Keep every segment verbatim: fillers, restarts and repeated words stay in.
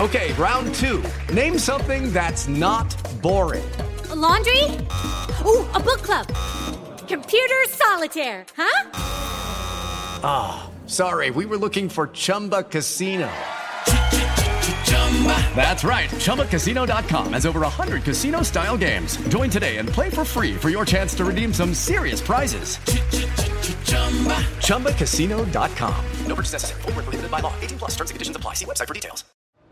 Okay, round two. Name something that's not boring. A laundry? Ooh, a book club. Computer solitaire, huh? Ah, oh, sorry, we were looking for Chumba Casino. That's right, Chumba Casino dot com has over one hundred casino-style games. Join today and play for free for your chance to redeem some serious prizes. Chumba Casino dot com. No purchase necessary. Void where prohibited by law. eighteen plus terms and conditions apply. See website for details.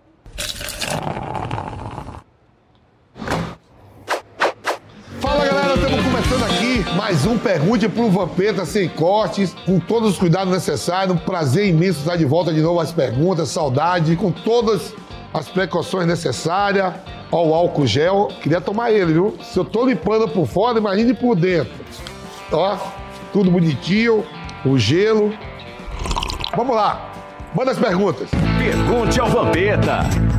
Fala galera, estamos começando aqui mais um Pergunte pro Vampeta sem cortes, com todos os cuidados necessários. Um prazer imenso estar de volta de novo às perguntas, saudade, com todas as precauções necessárias. Ó, o álcool gel, queria tomar ele, viu? Se eu tô limpando por fora, imagine por dentro. Ó, tudo bonitinho, o gelo. Vamos lá, manda as perguntas. Pergunte ao Vampeta.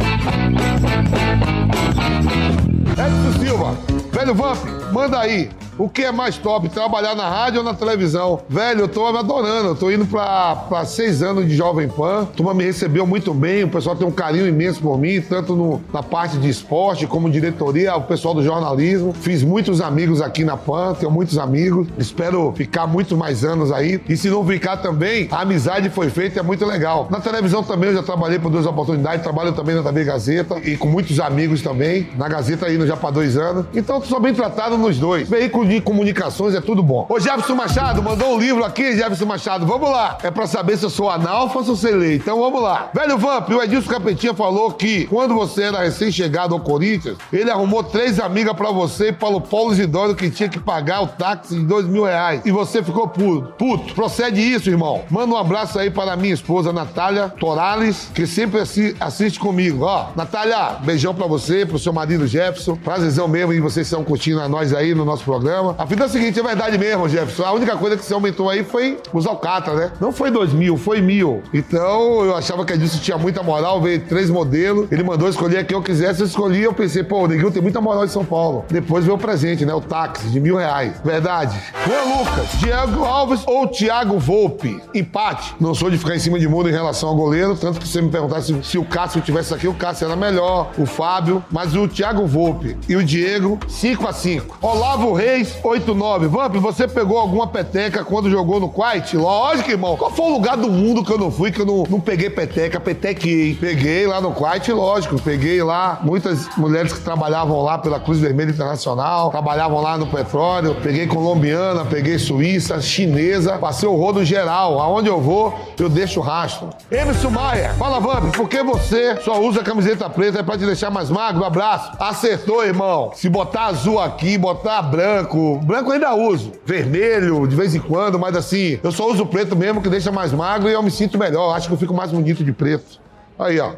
Edson Silva, velho Vamp, manda aí. O que é mais top, trabalhar na rádio ou na televisão? Velho, eu tô me adorando, eu tô indo pra, pra seis anos de Jovem Pan. A turma me recebeu muito bem, o pessoal tem um carinho imenso por mim, tanto no, na parte de esporte como diretoria, o pessoal do jornalismo. Fiz muitos amigos aqui na Pan, tenho muitos amigos, espero ficar muito mais anos aí. E se não ficar também, a amizade foi feita, é muito legal. Na televisão também eu já trabalhei por duas oportunidades, trabalho também na T V Gazeta e com muitos amigos também, na Gazeta indo já pra dois anos. Então sou bem tratado nos dois. Veículo de comunicações é tudo bom. Ô Jefferson Machado, mandou um livro aqui, Jefferson Machado, vamos lá. É pra saber se eu sou analfa ou se eu sei ler, então vamos lá. Velho Vamp, o Edilson Capetinha falou que quando você era recém-chegado ao Corinthians, ele arrumou três amigas pra você e para o Paulo Isidoro que tinha que pagar o táxi de dois mil reais. E você ficou puto. Puto. Procede isso, irmão. Manda um abraço aí para a minha esposa, Natália Torales, que sempre assi assiste comigo. Ó, Natália, beijão pra você, pro seu marido Jefferson. Prazerzão mesmo e vocês estão curtindo a nós aí no nosso programa. A vida é a seguinte, é verdade mesmo, Jefferson. A única coisa que você aumentou aí foi os alcatra, né? Não foi dois mil, foi mil. Então, eu achava que a Edilson tinha muita moral, veio três modelos. Ele mandou escolher a quem eu quisesse, eu escolhi. Eu pensei, pô, o Neguinho tem muita moral em São Paulo. Depois veio o presente, né? O táxi de mil reais. Verdade. Juan Lucas, Diego Alves ou Thiago Volpe? Empate. Não sou de ficar em cima de mundo em relação ao goleiro, tanto que você me perguntasse se, se o Cássio tivesse aqui, o Cássio era melhor, o Fábio, mas o Thiago Volpe e o Diego, cinco a cinco. Olavo Reis, oito nove. Vamp, você pegou alguma peteca quando jogou no Quite? Lógico, irmão. Qual foi o lugar do mundo que eu não fui, que eu não, não peguei peteca? Petequei. Peguei lá no Quite, lógico. Peguei lá muitas mulheres que trabalhavam lá pela Cruz Vermelha Internacional, trabalhavam lá no petróleo. Peguei colombiana, peguei suíça, chinesa. Passei o rodo geral. Aonde eu vou, eu deixo rastro. Emerson Maia, fala, Vamp, por que você só usa camiseta preta? É pra te deixar mais magro? Abraço. Acertou, irmão. Se botar azul aqui, botar branco, branco eu ainda uso. Vermelho, de vez em quando, mas assim, eu só uso preto mesmo, que deixa mais magro e eu me sinto melhor. Acho que eu fico mais bonito de preto. Aí, ó.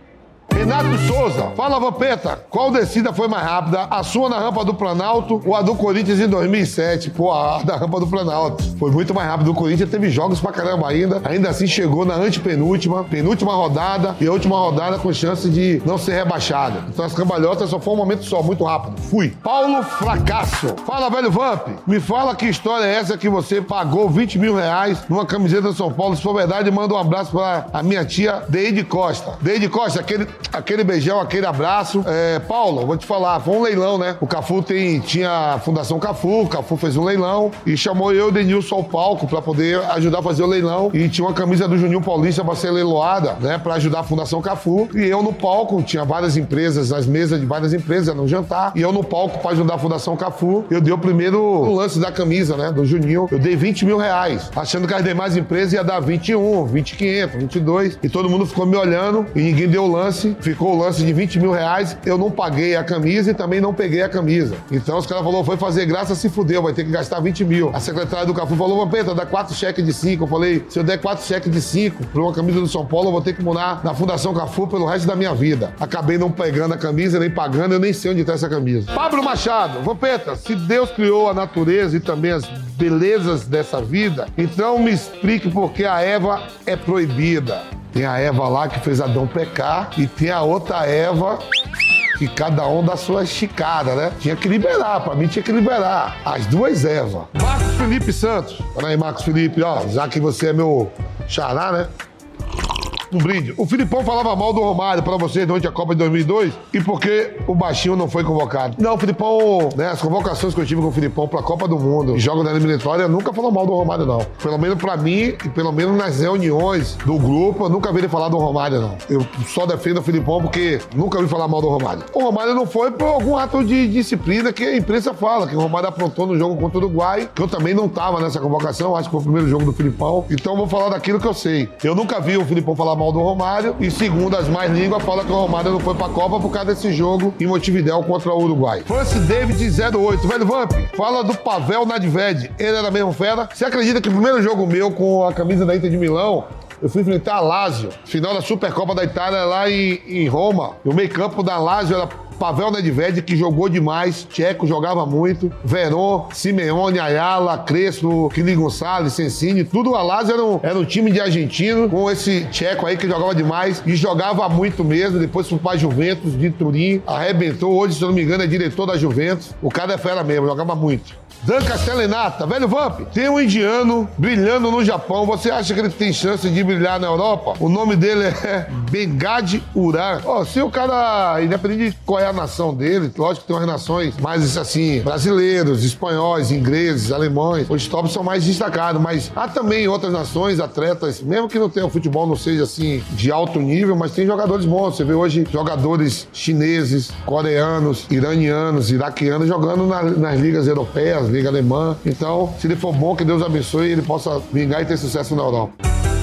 Renato Souza, fala Vampeta, qual descida foi mais rápida? A sua na rampa do Planalto ou a do Corinthians em dois mil e sete? Pô, a da rampa do Planalto. Foi muito mais rápido. O Corinthians teve jogos pra caramba ainda. Ainda assim chegou na antepenúltima, penúltima rodada e a última rodada com chance de não ser rebaixada. Então as cambalhotas só foi um momento só, muito rápido. Fui. Paulo Fracasso, fala velho Vamp, me fala que história é essa que você pagou vinte mil reais numa camiseta do São Paulo. Se for verdade, manda um abraço pra a minha tia Deide Costa. Deide Costa, aquele... Aquele beijão, aquele abraço. É, Paulo, vou te falar, foi um leilão, né? O Cafu tem, tinha a Fundação Cafu, o Cafu fez um leilão e chamou eu e o Denilson ao palco pra poder ajudar a fazer o leilão. E tinha uma camisa do Juninho Paulista pra ser leiloada, né? Pra ajudar a Fundação Cafu. E eu no palco, tinha várias empresas, as mesas de várias empresas no jantar. E eu no palco pra ajudar a Fundação Cafu. Eu dei o primeiro lance da camisa, né? Do Juninho. Eu dei vinte mil reais, achando que as demais empresas ia dar vinte e um, vinte e quinhentos, vinte e dois. E todo mundo ficou me olhando e ninguém deu o lance. Ficou o lance de vinte mil reais, eu não paguei a camisa e também não peguei a camisa. Então os caras falaram, foi fazer graça, se fudeu, vai ter que gastar vinte mil. A secretária do Cafu falou, Vampeta, dá quatro cheques de cinco. Eu falei, se eu der quatro cheques de cinco pra uma camisa do São Paulo, eu vou ter que morar na Fundação Cafu pelo resto da minha vida. Acabei não pegando a camisa, nem pagando, eu nem sei onde tá essa camisa. Pablo Machado, Vampeta, se Deus criou a natureza e também as belezas dessa vida, então me explique por que a Eva é proibida. Tem a Eva lá que fez Adão pecar e tem a outra Eva que cada um dá sua esticada, né? Tinha que liberar, pra mim tinha que liberar. As duas Eva. Marcos Felipe Santos. Olha aí, Marcos Felipe, ó, já que você é meu xará, né? um brinde. O Filipão falava mal do Romário pra vocês durante a Copa de dois mil e dois e porque o baixinho não foi convocado. Não, o Filipão, né, as convocações que eu tive com o Filipão pra Copa do Mundo e jogos da eliminatória, nunca falou mal do Romário, não. Pelo menos pra mim e pelo menos nas reuniões do grupo, eu nunca vi ele falar do Romário, não. Eu só defendo o Filipão porque nunca vi falar mal do Romário. O Romário não foi por algum ato de disciplina que a imprensa fala, que o Romário aprontou no jogo contra o Uruguai, que eu também não tava nessa convocação, acho que foi o primeiro jogo do Filipão. Então eu vou falar daquilo que eu sei. Eu nunca vi o Filipão falar mal do Romário e, segundo as mais línguas, fala que o Romário não foi pra Copa por causa desse jogo em Montevidéu contra o Uruguai. Francis David zero oito. Velho Vamp, fala do Pavel Nedved. Ele era mesmo fera? Você acredita que o primeiro jogo meu com a camisa da Inter de Milão, eu fui enfrentar a Lazio, final da Supercopa da Itália lá em, em Roma. E o meio-campo da Lazio era Pavel Nedved, que jogou demais. Tcheco jogava muito. Verón, Simeone, Ayala, Crespo, Kili Gonçalves, Sensini, tudo a Lazio era um, era um time de argentino, com esse tcheco aí que jogava demais e jogava muito mesmo. Depois foi pra Juventus de Turim, arrebentou. Hoje, se eu não me engano, é diretor da Juventus. O cara é fera mesmo, jogava muito. Dan Castellaneta, velho Vamp, tem um indiano brilhando no Japão. Você acha que ele tem chance de brilhar na Europa? O nome dele é Bengad Uran. Ó, se o cara, independente de qual é a nação dele, lógico que tem umas nações mais assim, brasileiros, espanhóis, ingleses, alemães, os tops são mais destacados, mas há também outras nações, atletas, mesmo que não tenha o futebol, não seja assim de alto nível, mas tem jogadores bons. Você vê hoje jogadores chineses, coreanos, iranianos, iraquianos jogando na, nas ligas europeias, liga alemã. Então, se ele for bom, que Deus abençoe e ele possa vingar e ter sucesso na Europa.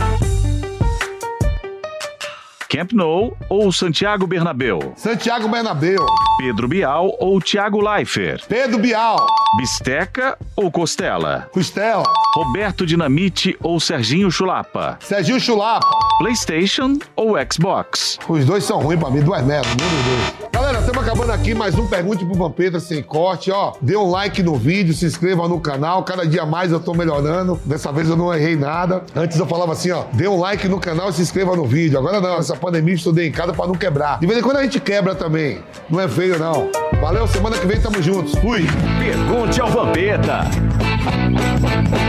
Camp Nou ou Santiago Bernabéu? Santiago Bernabéu. Pedro Bial ou Thiago Leifert? Pedro Bial. Bisteca ou Costela? Costela. Roberto Dinamite ou Serginho Chulapa? Serginho Chulapa. PlayStation ou Xbox? Os dois são ruins pra mim, duas merdas, nenhum dos dois. Galera, estamos acabando aqui mais um Pergunte pro Vampeta sem corte, ó. Dê um like no vídeo, se inscreva no canal, cada dia mais eu tô melhorando. Dessa vez eu não errei nada. Antes eu falava assim, ó, dê um like no canal e se inscreva no vídeo. Agora não, essa pandemia eu estudei em casa pra não quebrar. De vez em quando a gente quebra também. Não é feio, não. Valeu, semana que vem tamo juntos. Fui! Pergunte ao Vampeta.